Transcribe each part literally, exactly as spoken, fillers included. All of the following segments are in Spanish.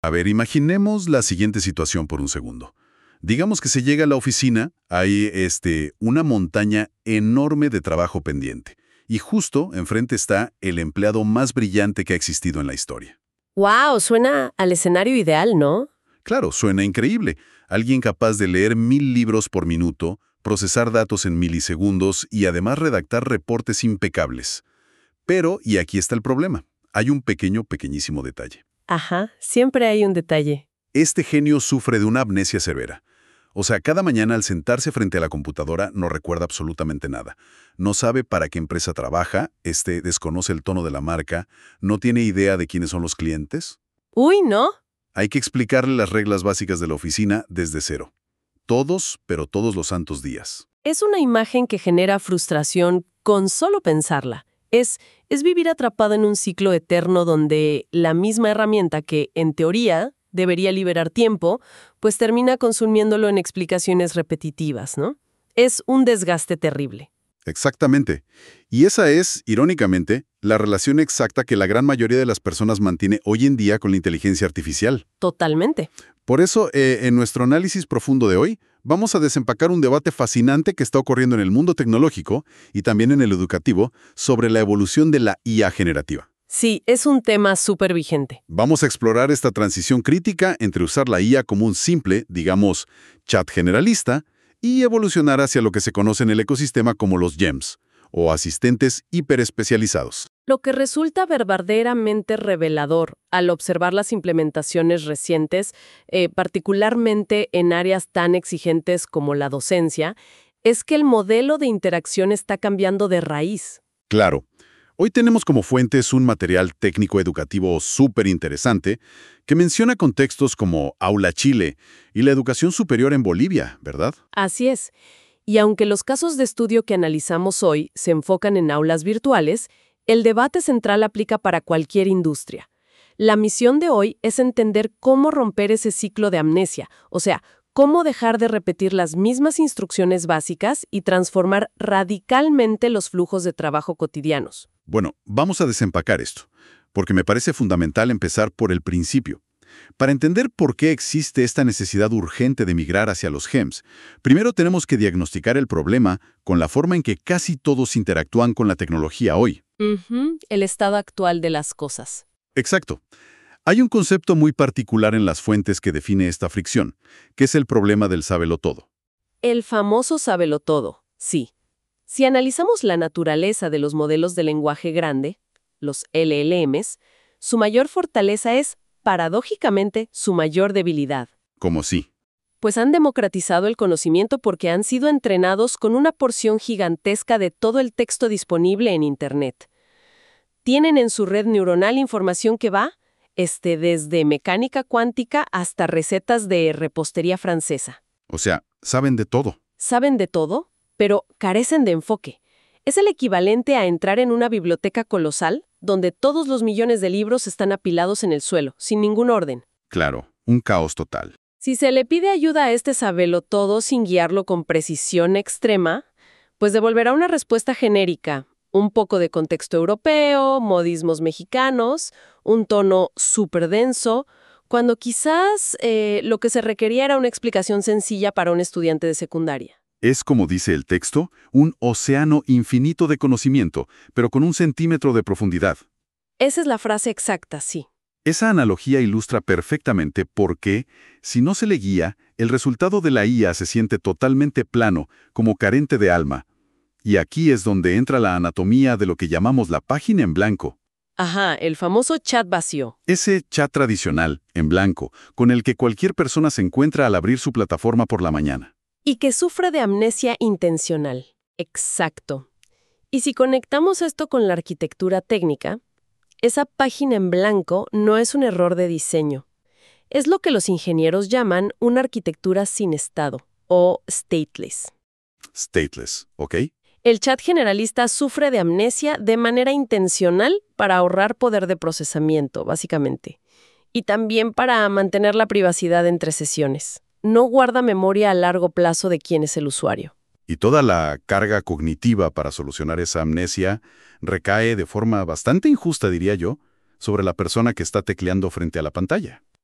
A ver, imaginemos la siguiente situación por un segundo. Digamos que se llega a la oficina, hay este, una montaña enorme de trabajo pendiente. Y justo enfrente está el empleado más brillante que ha existido en la historia. ¡Wow! Suena al escenario ideal, ¿no? Claro, suena increíble. Alguien capaz de leer mil libros por minuto, procesar datos en milisegundos y además redactar reportes impecables. Pero, y aquí está el problema, hay un pequeño, pequeñísimo detalle. Ajá, siempre hay un detalle. Este genio sufre de una amnesia severa. O sea, cada mañana al sentarse frente a la computadora no recuerda absolutamente nada. No sabe para qué empresa trabaja, este desconoce el tono de la marca, no tiene idea de quiénes son los clientes. Uy, ¿no? Hay que explicarle las reglas básicas de la oficina desde cero. Todos, pero todos los santos días. Es una imagen que genera frustración con solo pensarla. Es, es vivir atrapado en un ciclo eterno donde la misma herramienta que, en teoría, debería liberar tiempo, pues termina consumiéndolo en explicaciones repetitivas, ¿no? Es un desgaste terrible. Exactamente. Y esa es, irónicamente, la relación exacta que la gran mayoría de las personas mantiene hoy en día con la inteligencia artificial. Totalmente. Por eso, eh, en nuestro análisis profundo de hoy, vamos a desempacar un debate fascinante que está ocurriendo en el mundo tecnológico y también en el educativo sobre la evolución de la I A generativa. Sí, es un tema súper vigente. Vamos a explorar esta transición crítica entre usar la I A como un simple, digamos, chat generalista, y evolucionar hacia lo que se conoce en el ecosistema como los GEMS, o asistentes hiperespecializados. Lo que resulta verdaderamente revelador al observar las implementaciones recientes, eh, particularmente en áreas tan exigentes como la docencia, es que el modelo de interacción está cambiando de raíz. Claro. Hoy tenemos como fuentes un material técnico educativo súper interesante que menciona contextos como Aula Chile y la educación superior en Bolivia, ¿verdad? Así es. Y aunque los casos de estudio que analizamos hoy se enfocan en aulas virtuales, el debate central aplica para cualquier industria. La misión de hoy es entender cómo romper ese ciclo de amnesia, o sea, cómo dejar de repetir las mismas instrucciones básicas y transformar radicalmente los flujos de trabajo cotidianos. Bueno, vamos a desempacar esto, porque me parece fundamental empezar por el principio. Para entender por qué existe esta necesidad urgente de migrar hacia los GEMS, primero tenemos que diagnosticar el problema con la forma en que casi todos interactúan con la tecnología hoy. Uh-huh, el estado actual de las cosas. Exacto. Hay un concepto muy particular en las fuentes que define esta fricción, que es el problema del sábelotodo. El famoso sábelotodo, sí. Si analizamos la naturaleza de los modelos de lenguaje grande, los L L Ms, su mayor fortaleza es, paradójicamente, su mayor debilidad. ¿Cómo sí? Pues han democratizado el conocimiento porque han sido entrenados con una porción gigantesca de todo el texto disponible en Internet. Tienen en su red neuronal información que va este, desde mecánica cuántica hasta recetas de repostería francesa. O sea, saben de todo. Saben de todo, pero carecen de enfoque. Es el equivalente a entrar en una biblioteca colosal donde todos los millones de libros están apilados en el suelo, sin ningún orden. Claro, un caos total. Si se le pide ayuda a este sabelotodo sin guiarlo con precisión extrema, pues devolverá una respuesta genérica, un poco de contexto europeo, modismos mexicanos, un tono súper denso, cuando quizás eh, lo que se requería era una explicación sencilla para un estudiante de secundaria. Es, como dice el texto, un océano infinito de conocimiento, pero con un centímetro de profundidad. Esa es la frase exacta, sí. Esa analogía ilustra perfectamente por qué, si no se le guía, el resultado de la I A se siente totalmente plano, como carente de alma. Y aquí es donde entra la anatomía de lo que llamamos la página en blanco. Ajá, el famoso chat vacío. Ese chat tradicional, en blanco, con el que cualquier persona se encuentra al abrir su plataforma por la mañana. Y que sufre de amnesia intencional. Exacto. Y si conectamos esto con la arquitectura técnica, esa página en blanco no es un error de diseño. Es lo que los ingenieros llaman una arquitectura sin estado, o stateless. Stateless, ¿ok? El chat generalista sufre de amnesia de manera intencional para ahorrar poder de procesamiento, básicamente. Y también para mantener la privacidad entre sesiones. No guarda memoria a largo plazo de quién es el usuario. Y toda la carga cognitiva para solucionar esa amnesia recae de forma bastante injusta, diría yo, sobre la persona que está tecleando frente a la pantalla.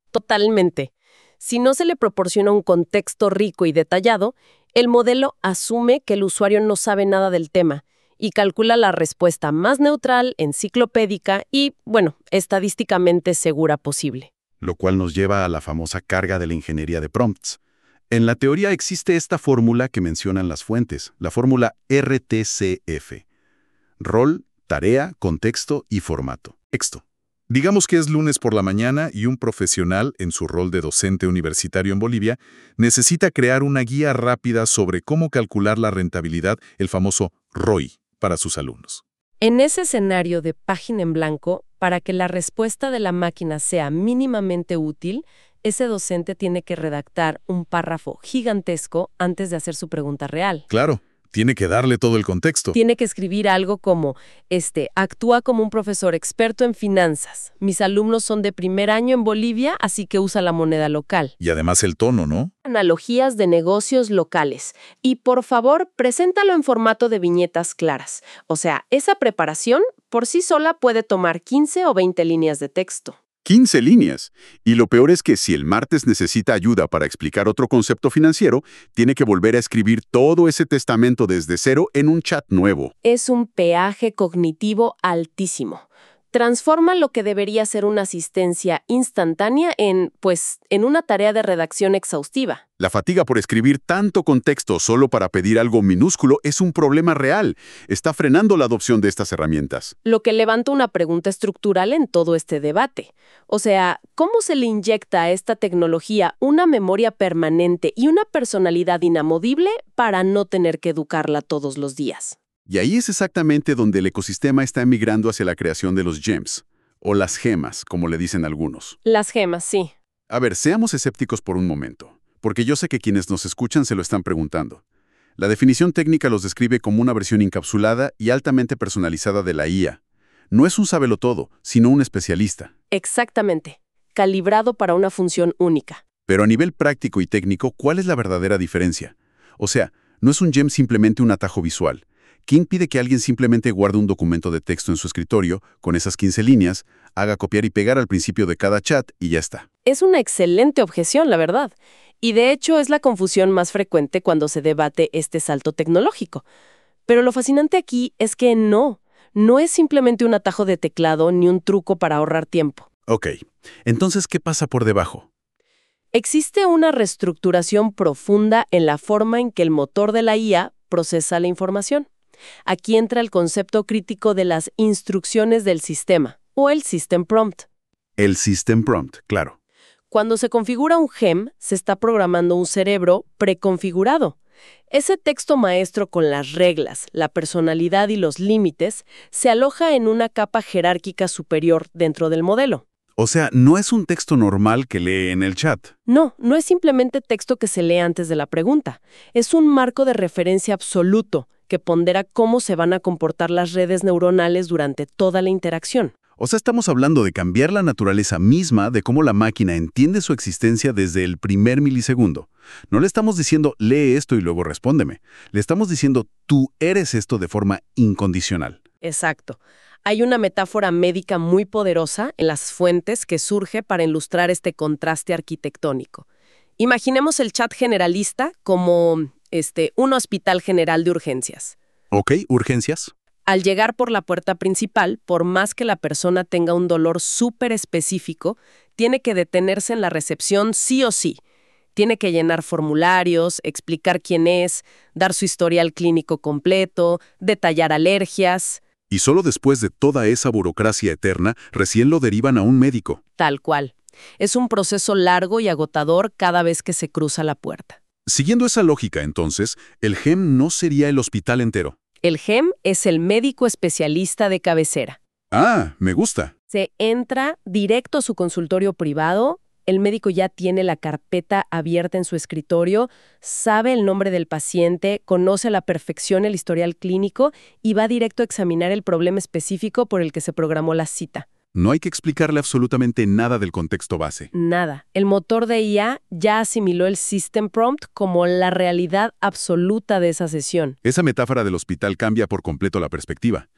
Totalmente. Si no se le proporciona un contexto rico y detallado, el modelo asume que el usuario no sabe nada del tema y calcula la respuesta más neutral, enciclopédica y, bueno, estadísticamente segura posible. Lo cual nos lleva a la famosa carga de la ingeniería de prompts. En la teoría existe esta fórmula que mencionan las fuentes, la fórmula R T C F. Rol, tarea, contexto y formato. Texto. Digamos que es lunes por la mañana y un profesional, en su rol de docente universitario en Bolivia, necesita crear una guía rápida sobre cómo calcular la rentabilidad, el famoso R O I, para sus alumnos. En ese escenario de página en blanco, para que la respuesta de la máquina sea mínimamente útil, ese docente tiene que redactar un párrafo gigantesco antes de hacer su pregunta real. Claro, tiene que darle todo el contexto. Tiene que escribir algo como, este, actúa como un profesor experto en finanzas. Mis alumnos son de primer año en Bolivia, así que usa la moneda local. Y además el tono, ¿no? Analogías de negocios locales. Y por favor, preséntalo en formato de viñetas claras. O sea, esa preparación por sí sola puede tomar quince o veinte líneas de texto. quince líneas. Y lo peor es que si el martes necesita ayuda para explicar otro concepto financiero, tiene que volver a escribir todo ese testamento desde cero en un chat nuevo. Es un peaje cognitivo altísimo. Transforma lo que debería ser una asistencia instantánea en, pues, en una tarea de redacción exhaustiva. La fatiga por escribir tanto contexto solo para pedir algo minúsculo es un problema real. Está frenando la adopción de estas herramientas. Lo que levanta una pregunta estructural en todo este debate. O sea, ¿cómo se le inyecta a esta tecnología una memoria permanente y una personalidad inamovible para no tener que educarla todos los días? Y ahí es exactamente donde el ecosistema está emigrando hacia la creación de los gems, o las gemas, como le dicen algunos. Las gemas, sí. A ver, seamos escépticos por un momento, porque yo sé que quienes nos escuchan se lo están preguntando. La definición técnica los describe como una versión encapsulada y altamente personalizada de la I A. No es un sabelotodo, sino un especialista. Exactamente. Calibrado para una función única. Pero a nivel práctico y técnico, ¿cuál es la verdadera diferencia? O sea, no es un gem simplemente un atajo visual. ¿Qué impide que alguien simplemente guarde un documento de texto en su escritorio, con esas quince líneas, haga copiar y pegar al principio de cada chat y ya está? Es una excelente objeción, la verdad. Y de hecho es la confusión más frecuente cuando se debate este salto tecnológico. Pero lo fascinante aquí es que no, no es simplemente un atajo de teclado ni un truco para ahorrar tiempo. Ok, entonces, ¿qué pasa por debajo? Existe una reestructuración profunda en la forma en que el motor de la I A procesa la información. Aquí entra el concepto crítico de las instrucciones del sistema, o el System Prompt. El System Prompt, claro. Cuando se configura un gem, se está programando un cerebro preconfigurado. Ese texto maestro con las reglas, la personalidad y los límites se aloja en una capa jerárquica superior dentro del modelo. O sea, no es un texto normal que lee en el chat. No, no es simplemente texto que se lee antes de la pregunta. Es un marco de referencia absoluto que pondera cómo se van a comportar las redes neuronales durante toda la interacción. O sea, estamos hablando de cambiar la naturaleza misma de cómo la máquina entiende su existencia desde el primer milisegundo. No le estamos diciendo, lee esto y luego respóndeme. Le estamos diciendo, tú eres esto de forma incondicional. Exacto. Hay una metáfora médica muy poderosa en las fuentes que surge para ilustrar este contraste arquitectónico. Imaginemos el chat generalista como este, un hospital general de urgencias. Ok, urgencias. Al llegar por la puerta principal, por más que la persona tenga un dolor súper específico, tiene que detenerse en la recepción sí o sí. Tiene que llenar formularios, explicar quién es, dar su historial clínico completo, detallar alergias. Y solo después de toda esa burocracia eterna, recién lo derivan a un médico. Tal cual. Es un proceso largo y agotador cada vez que se cruza la puerta. Siguiendo esa lógica, entonces, el gem no sería el hospital entero. El gem es el médico especialista de cabecera. Ah, me gusta. Se entra directo a su consultorio privado, el médico ya tiene la carpeta abierta en su escritorio, sabe el nombre del paciente, conoce a la perfección el historial clínico y va directo a examinar el problema específico por el que se programó la cita. No hay que explicarle absolutamente nada del contexto base. Nada. El motor de I A ya asimiló el System Prompt como la realidad absoluta de esa sesión. Esa metáfora del hospital cambia por completo la perspectiva.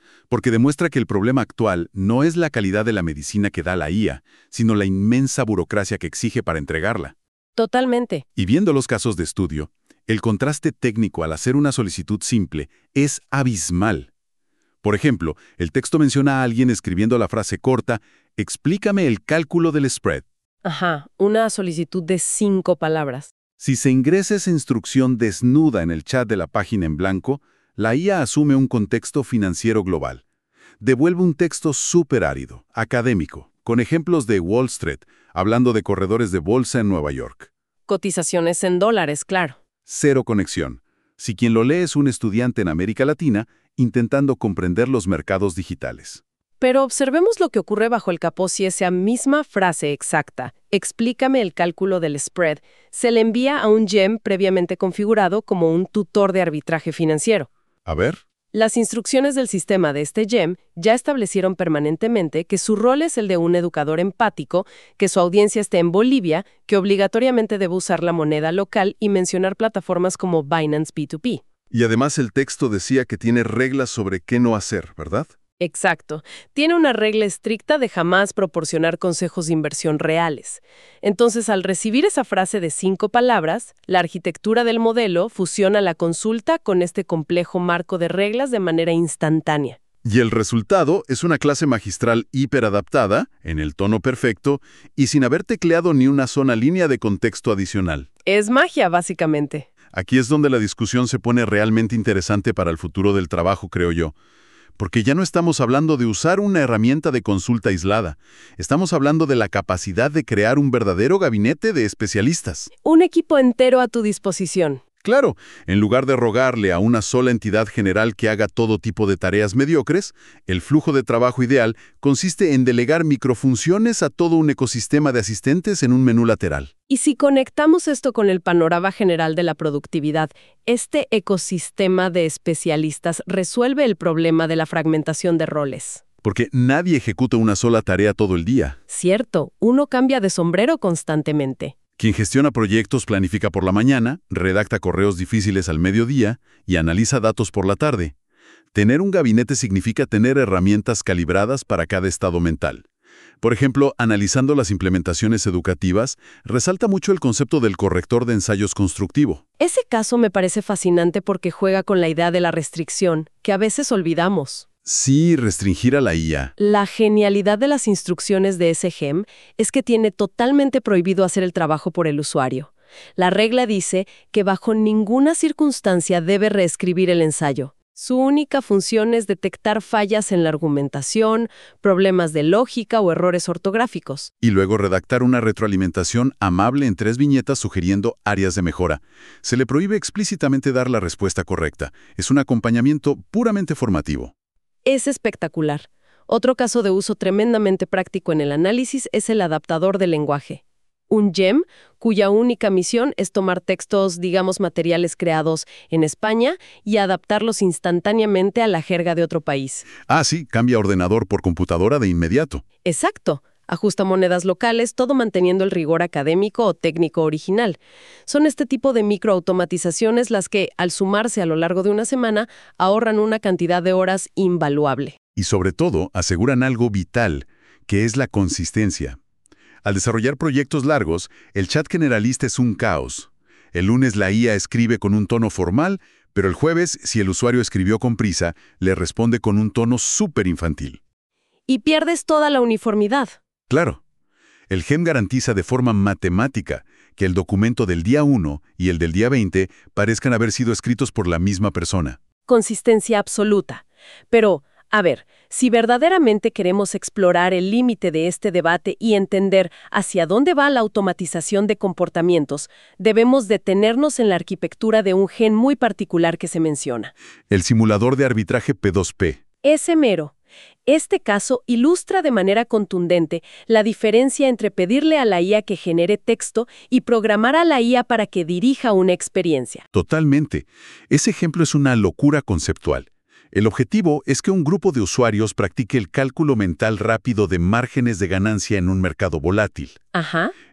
porque demuestra que el problema actual no es la calidad de la medicina que da la I A, sino la inmensa burocracia que exige para entregarla. Totalmente. Y viendo los casos de estudio, el contraste técnico al hacer una solicitud simple es abismal. Por ejemplo, el texto menciona a alguien escribiendo la frase corta, explícame el cálculo del spread. Ajá, una solicitud de cinco palabras. Si se ingresa esa instrucción desnuda en el chat de la página en blanco, la I A asume un contexto financiero global. Devuelve un texto súper árido, académico, con ejemplos de Wall Street, hablando de corredores de bolsa en Nueva York. Cotizaciones en dólares, claro. Cero conexión. Si quien lo lee es un estudiante en América Latina, intentando comprender los mercados digitales. Pero observemos lo que ocurre bajo el capó si esa misma frase exacta, explícame el cálculo del spread, se le envía a un gem previamente configurado como un tutor de arbitraje financiero. A ver. Las instrucciones del sistema de este gem ya establecieron permanentemente que su rol es el de un educador empático, que su audiencia esté en Bolivia, que obligatoriamente debe usar la moneda local y mencionar plataformas como Binance P dos P. Y además el texto decía que tiene reglas sobre qué no hacer, ¿verdad? Exacto. Tiene una regla estricta de jamás proporcionar consejos de inversión reales. Entonces, al recibir esa frase de cinco palabras, la arquitectura del modelo fusiona la consulta con este complejo marco de reglas de manera instantánea. Y el resultado es una clase magistral hiperadaptada, en el tono perfecto, y sin haber tecleado ni una sola línea de contexto adicional. Es magia, básicamente. Aquí es donde la discusión se pone realmente interesante para el futuro del trabajo, creo yo. Porque ya no estamos hablando de usar una herramienta de consulta aislada. Estamos hablando de la capacidad de crear un verdadero gabinete de especialistas. Un equipo entero a tu disposición. Claro, en lugar de rogarle a una sola entidad general que haga todo tipo de tareas mediocres, el flujo de trabajo ideal consiste en delegar microfunciones a todo un ecosistema de asistentes en un menú lateral. Y si conectamos esto con el panorama general de la productividad, este ecosistema de especialistas resuelve el problema de la fragmentación de roles. Porque nadie ejecuta una sola tarea todo el día. Cierto, uno cambia de sombrero constantemente. Quien gestiona proyectos planifica por la mañana, redacta correos difíciles al mediodía y analiza datos por la tarde. Tener un gabinete significa tener herramientas calibradas para cada estado mental. Por ejemplo, analizando las implementaciones educativas, resalta mucho el concepto del corrector de ensayos constructivo. Ese caso me parece fascinante porque juega con la idea de la restricción, que a veces olvidamos. Sí, restringir a la I A. La genialidad de las instrucciones de ese gem es que tiene totalmente prohibido hacer el trabajo por el usuario. La regla dice que bajo ninguna circunstancia debe reescribir el ensayo. Su única función es detectar fallas en la argumentación, problemas de lógica o errores ortográficos. Y luego redactar una retroalimentación amable en tres viñetas sugiriendo áreas de mejora. Se le prohíbe explícitamente dar la respuesta correcta. Es un acompañamiento puramente formativo. Es espectacular. Otro caso de uso tremendamente práctico en el análisis es el adaptador de lenguaje. Un gem cuya única misión es tomar textos, digamos, materiales creados en España y adaptarlos instantáneamente a la jerga de otro país. Ah, sí, cambia ordenador por computadora de inmediato. Exacto. Ajusta monedas locales, todo manteniendo el rigor académico o técnico original. Son este tipo de microautomatizaciones las que, al sumarse a lo largo de una semana, ahorran una cantidad de horas invaluable. Y sobre todo, aseguran algo vital, que es la consistencia. Al desarrollar proyectos largos, el chat generalista es un caos. El lunes la I A escribe con un tono formal, pero el jueves, si el usuario escribió con prisa, le responde con un tono súper infantil. Y pierdes toda la uniformidad. Claro. El gem garantiza de forma matemática que el documento del día uno y el del día veinte parezcan haber sido escritos por la misma persona. Consistencia absoluta. Pero, a ver, si verdaderamente queremos explorar el límite de este debate y entender hacia dónde va la automatización de comportamientos, debemos detenernos en la arquitectura de un gen muy particular que se menciona. El simulador de arbitraje P dos P. Ese mero. Este caso ilustra de manera contundente la diferencia entre pedirle a la I A que genere texto y programar a la I A para que dirija una experiencia. Totalmente. Ese ejemplo es una locura conceptual. El objetivo es que un grupo de usuarios practique el cálculo mental rápido de márgenes de ganancia en un mercado volátil. Ajá.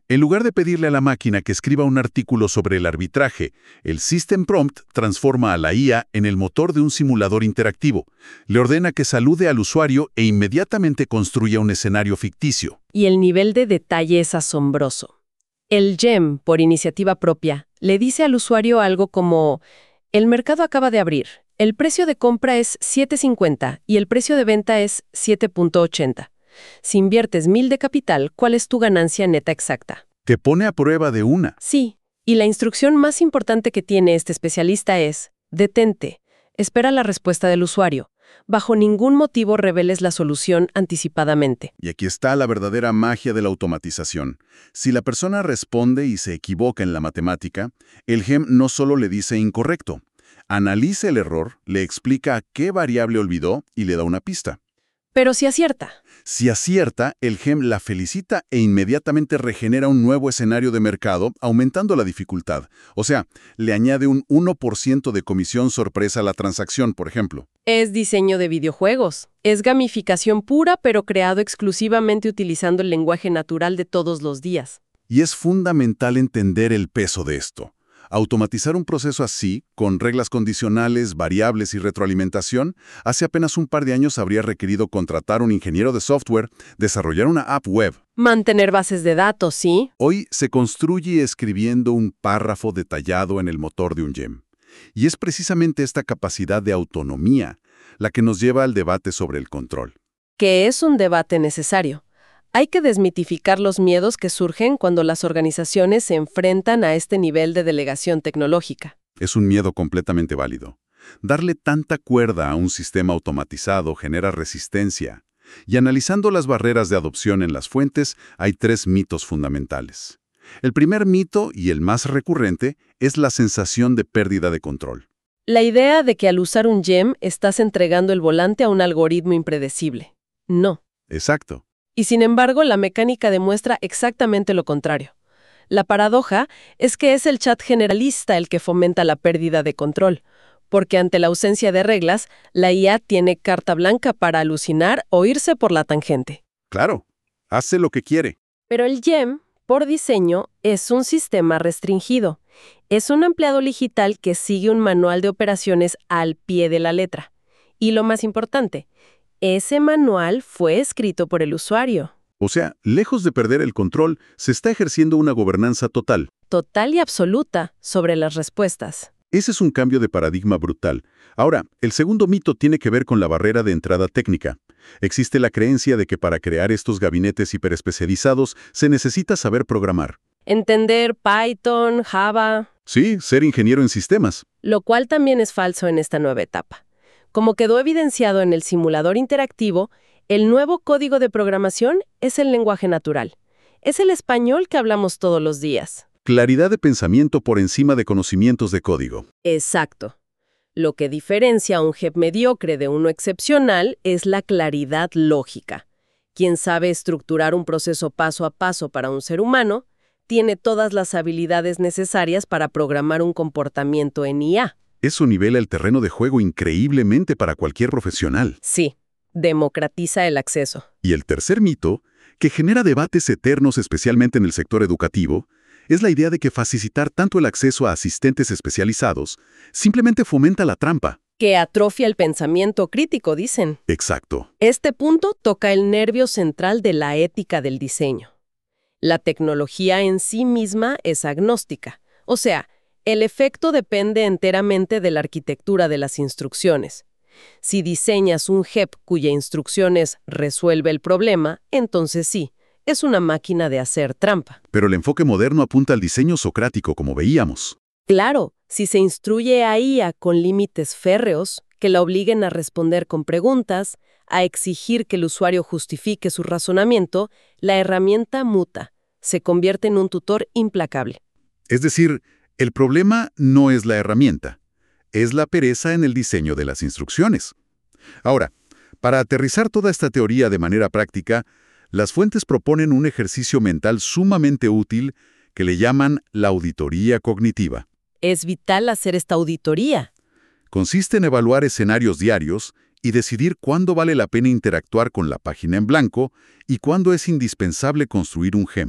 En lugar de pedirle a la máquina que escriba un artículo sobre el arbitraje, el System Prompt transforma a la I A en el motor de un simulador interactivo. Le ordena que salude al usuario e inmediatamente construya un escenario ficticio. Y el nivel de detalle es asombroso. El gem, por iniciativa propia, le dice al usuario algo como: el mercado acaba de abrir, el precio de compra es siete cincuenta y el precio de venta es siete ochenta. Si inviertes mil de capital, ¿cuál es tu ganancia neta exacta? Te pone a prueba de una. Sí, y la instrucción más importante que tiene este especialista es: detente, espera la respuesta del usuario. Bajo ningún motivo reveles la solución anticipadamente. Y aquí está la verdadera magia de la automatización. Si la persona responde y se equivoca en la matemática, el gem no solo le dice incorrecto, analiza el error, le explica qué variable olvidó y le da una pista. Pero si acierta. Si acierta, el gem la felicita e inmediatamente regenera un nuevo escenario de mercado, aumentando la dificultad. O sea, le añade un uno por ciento de comisión sorpresa a la transacción, por ejemplo. Es diseño de videojuegos. Es gamificación pura, pero creado exclusivamente utilizando el lenguaje natural de todos los días. Y es fundamental entender el peso de esto. Automatizar un proceso así, con reglas condicionales, variables y retroalimentación, hace apenas un par de años habría requerido contratar un ingeniero de software, desarrollar una app web. Mantener bases de datos, ¿sí? Hoy se construye escribiendo un párrafo detallado en el motor de un gem. Y es precisamente esta capacidad de autonomía la que nos lleva al debate sobre el control. Que es un debate necesario. Hay que desmitificar los miedos que surgen cuando las organizaciones se enfrentan a este nivel de delegación tecnológica. Es un miedo completamente válido. Darle tanta cuerda a un sistema automatizado genera resistencia. Y analizando las barreras de adopción en las fuentes, hay tres mitos fundamentales. El primer mito, y el más recurrente, es la sensación de pérdida de control. La idea de que al usar un gem estás entregando el volante a un algoritmo impredecible. No. Exacto. Y sin embargo, la mecánica demuestra exactamente lo contrario. La paradoja es que es el chat generalista el que fomenta la pérdida de control, porque ante la ausencia de reglas, la I A tiene carta blanca para alucinar o irse por la tangente. Claro, hace lo que quiere. Pero el gem, por diseño, es un sistema restringido. Es un empleado digital que sigue un manual de operaciones al pie de la letra. Y lo más importante, ese manual fue escrito por el usuario. O sea, lejos de perder el control, se está ejerciendo una gobernanza total. Total y absoluta sobre las respuestas. Ese es un cambio de paradigma brutal. Ahora, el segundo mito tiene que ver con la barrera de entrada técnica. Existe la creencia de que para crear estos gabinetes hiperespecializados se necesita saber programar. Entender Python, Java. Sí, ser ingeniero en sistemas. Lo cual también es falso en esta nueva etapa. Como quedó evidenciado en el simulador interactivo, el nuevo código de programación es el lenguaje natural. Es el español que hablamos todos los días. Claridad de pensamiento por encima de conocimientos de código. Exacto. Lo que diferencia a un gem mediocre de uno excepcional es la claridad lógica. Quien sabe estructurar un proceso paso a paso para un ser humano, tiene todas las habilidades necesarias para programar un comportamiento en I A. Eso nivela el terreno de juego increíblemente para cualquier profesional. Sí, democratiza el acceso. Y el tercer mito, que genera debates eternos especialmente en el sector educativo, es la idea de que facilitar tanto el acceso a asistentes especializados simplemente fomenta la trampa. Que atrofia el pensamiento crítico, dicen. Exacto. Este punto toca el nervio central de la ética del diseño. La tecnología en sí misma es agnóstica, o sea, el efecto depende enteramente de la arquitectura de las instrucciones. Si diseñas un gem cuya instrucción es resuelve el problema, entonces sí, es una máquina de hacer trampa. Pero el enfoque moderno apunta al diseño socrático, como veíamos. Claro, si se instruye a I A con límites férreos, que la obliguen a responder con preguntas, a exigir que el usuario justifique su razonamiento, la herramienta muta, se convierte en un tutor implacable. Es decir, el problema no es la herramienta, es la pereza en el diseño de las instrucciones. Ahora, para aterrizar toda esta teoría de manera práctica, las fuentes proponen un ejercicio mental sumamente útil que le llaman la auditoría cognitiva. Es vital hacer esta auditoría. Consiste en evaluar escenarios diarios y decidir cuándo vale la pena interactuar con la página en blanco y cuándo es indispensable construir un gem.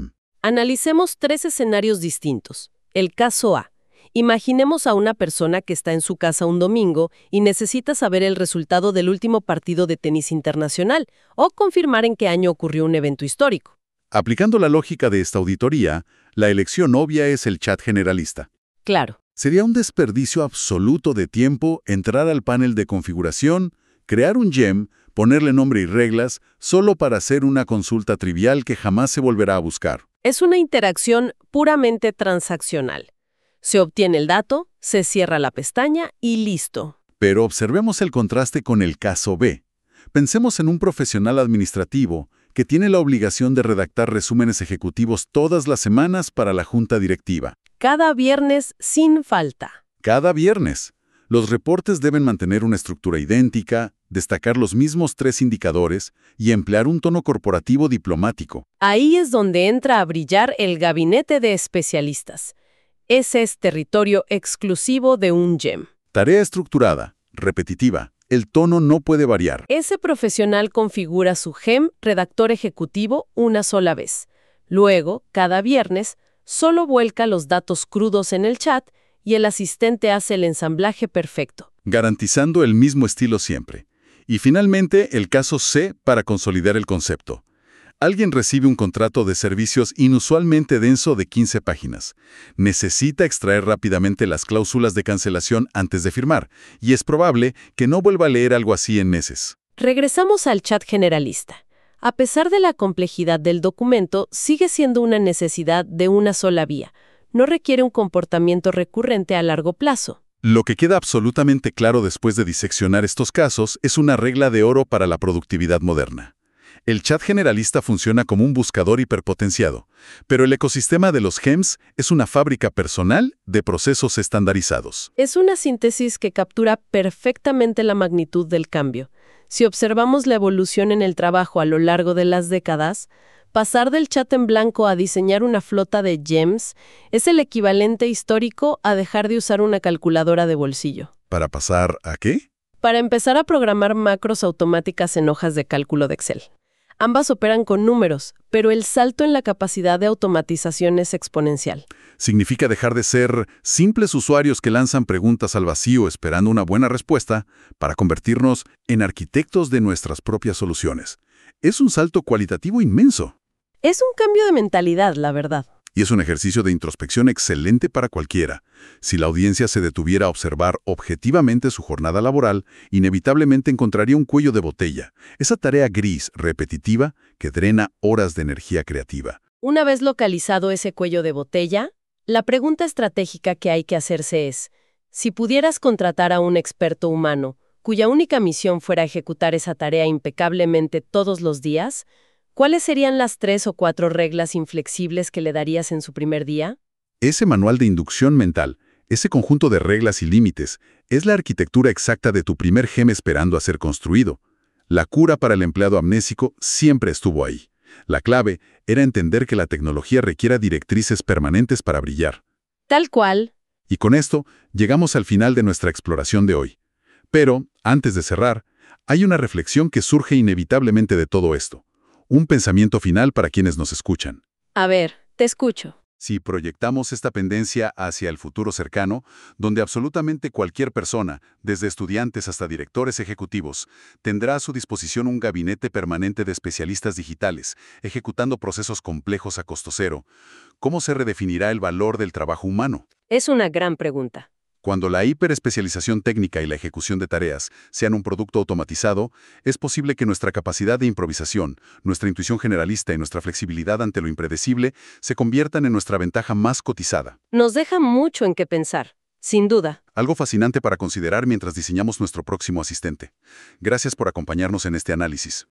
Analicemos tres escenarios distintos. El caso A. Imaginemos a una persona que está en su casa un domingo y necesita saber el resultado del último partido de tenis internacional o confirmar en qué año ocurrió un evento histórico. Aplicando la lógica de esta auditoría, la elección obvia es el chat generalista. Claro. Sería un desperdicio absoluto de tiempo entrar al panel de configuración, crear un gem, ponerle nombre y reglas, solo para hacer una consulta trivial que jamás se volverá a buscar. Es una interacción puramente transaccional. Se obtiene el dato, se cierra la pestaña y listo. Pero observemos el contraste con el caso B. Pensemos en un profesional administrativo que tiene la obligación de redactar resúmenes ejecutivos todas las semanas para la junta directiva. Cada viernes sin falta. Cada viernes. Los reportes deben mantener una estructura idéntica, destacar los mismos tres indicadores y emplear un tono corporativo diplomático. Ahí es donde entra a brillar el gabinete de especialistas. Ese es territorio exclusivo de un gem. Tarea estructurada, repetitiva. El tono no puede variar. Ese profesional configura su gem redactor ejecutivo una sola vez. Luego, cada viernes, solo vuelca los datos crudos en el chat y el asistente hace el ensamblaje perfecto. Garantizando el mismo estilo siempre. Y finalmente, el caso C para consolidar el concepto. Alguien recibe un contrato de servicios inusualmente denso de quince páginas. Necesita extraer rápidamente las cláusulas de cancelación antes de firmar, y es probable que no vuelva a leer algo así en meses. Regresamos al chat generalista. A pesar de la complejidad del documento, sigue siendo una necesidad de una sola vía. No requiere un comportamiento recurrente a largo plazo. Lo que queda absolutamente claro después de diseccionar estos casos es una regla de oro para la productividad moderna. El chat generalista funciona como un buscador hiperpotenciado, pero el ecosistema de los gems es una fábrica personal de procesos estandarizados. Es una síntesis que captura perfectamente la magnitud del cambio. Si observamos la evolución en el trabajo a lo largo de las décadas, pasar del chat en blanco a diseñar una flota de gems es el equivalente histórico a dejar de usar una calculadora de bolsillo. ¿Para pasar a qué? Para empezar a programar macros automáticas en hojas de cálculo de Excel. Ambas operan con números, pero el salto en la capacidad de automatización es exponencial. Significa dejar de ser simples usuarios que lanzan preguntas al vacío esperando una buena respuesta para convertirnos en arquitectos de nuestras propias soluciones. Es un salto cualitativo inmenso. Es un cambio de mentalidad, la verdad. Y es un ejercicio de introspección excelente para cualquiera. Si la audiencia se detuviera a observar objetivamente su jornada laboral, inevitablemente encontraría un cuello de botella, esa tarea gris, repetitiva, que drena horas de energía creativa. Una vez localizado ese cuello de botella, la pregunta estratégica que hay que hacerse es, si pudieras contratar a un experto humano, cuya única misión fuera ejecutar esa tarea impecablemente todos los días, ¿cuáles serían las tres o cuatro reglas inflexibles que le darías en su primer día? Ese manual de inducción mental, ese conjunto de reglas y límites, es la arquitectura exacta de tu primer gem esperando a ser construido. La cura para el empleado amnésico siempre estuvo ahí. La clave era entender que la tecnología requiere directrices permanentes para brillar. Tal cual. Y con esto, llegamos al final de nuestra exploración de hoy. Pero, antes de cerrar, hay una reflexión que surge inevitablemente de todo esto. Un pensamiento final para quienes nos escuchan. A ver, te escucho. Si proyectamos esta pendencia hacia el futuro cercano, donde absolutamente cualquier persona, desde estudiantes hasta directores ejecutivos, tendrá a su disposición un gabinete permanente de especialistas digitales, ejecutando procesos complejos a costo cero, ¿cómo se redefinirá el valor del trabajo humano? Es una gran pregunta. Cuando la hiperespecialización técnica y la ejecución de tareas sean un producto automatizado, es posible que nuestra capacidad de improvisación, nuestra intuición generalista y nuestra flexibilidad ante lo impredecible se conviertan en nuestra ventaja más cotizada. Nos deja mucho en qué pensar, sin duda. Algo fascinante para considerar mientras diseñamos nuestro próximo asistente. Gracias por acompañarnos en este análisis.